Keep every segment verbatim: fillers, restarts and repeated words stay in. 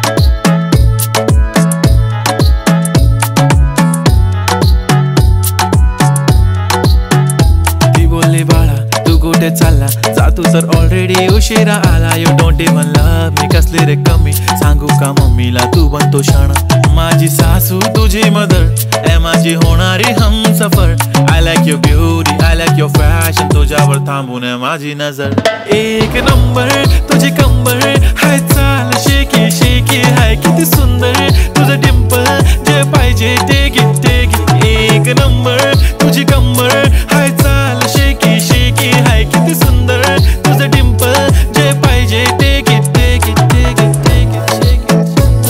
चालला जा तू तर ऑलरेडी उशिरा आला. You don't even love me कसले रे कमी सांगू का मम्मीला तू बनतो शाणा. माझी सासू तुझी मदर ए माझी होणारी हमसफर. I like your beauty I like your fashion तुझ्यावर थांबून माझी नजर. एक नंबर तुझी कंबर हाय चाल शेकी शेकी हाय किती सुंदर तुझं डिंपल जे पाहिजे टेक इट टेक इट. एक नंबर तुझी कंबर हाय चाल शेकी शेकी हाय किती सुंदर तुझं डिंपल जे पाहिजे take it take it take it take it shake it.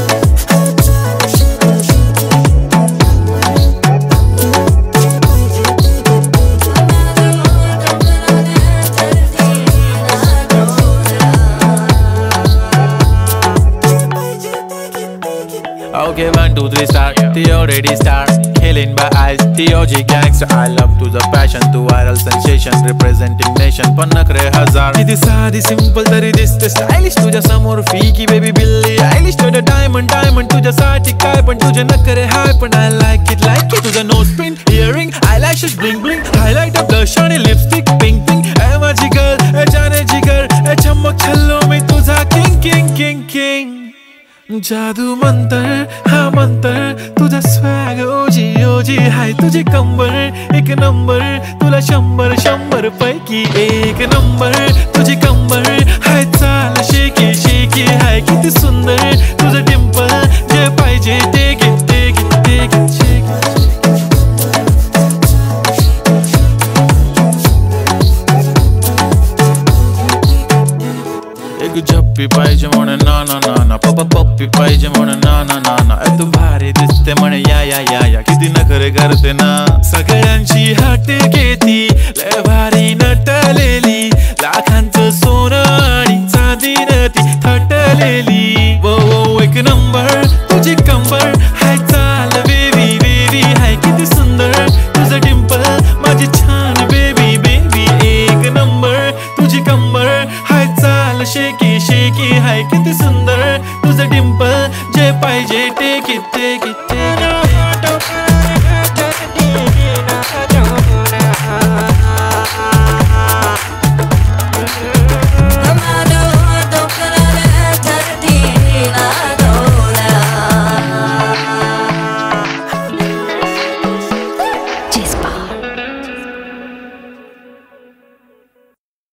Okay, one, two, three, start. The already start. Killing by eyes. The O G gangster. I love to the passion, to viral sensation, representing nation. पण नखरे हजार. किती साधी simple तरी दिसते stylish तुझ्या समोर फीकी baby बिल्ली. Stylish तुझं diamond diamond तुझ्यासाठी काय पण तुझे नखरे हाय पण I like it like it. तुझं nose pin, earring, eyelashes bling bling, highlighter, blush आणि lipstick pink pink. ए माझी girl, ए जाने जिगर, ए चमक छल्लो मी तुझा king king king king. जादू मंतर हा मंतर तुझा स्वॅग ओजी ओजी हाय तुझी कंबर एक नंबर तुला शंभर शंभर पैकी एक नंबर तुझी कंबर हाय चाल शेकी शेकी हाय किती सुंदर तुझं डिंपल जे पाहिजे take it take it take it shake it. झप्पी पाहिजे म्हणे ना ना ना ना पप्पा पप्पी पाहिजे म्हणे ना ना ना ना. तू भारी दिसते म्हणे या या या या किती नखरे करते ना. सगळ्यांची हट घेती लय भारी नटलेली लाखांचं सोनं आणि चांदीनं ती थटलेली. वो वो एक नंबर तुझी कंबर हाय चाल बेबी बेबी हाय किती सुंदर तुझं डिंपल माझी छान बेबी बेबी. एक नंबर तुझी कंबर हाय चाल शेकी शेकी हाय किती सुंदर तुझं डिंपल जे पाहिजे take it take it take it.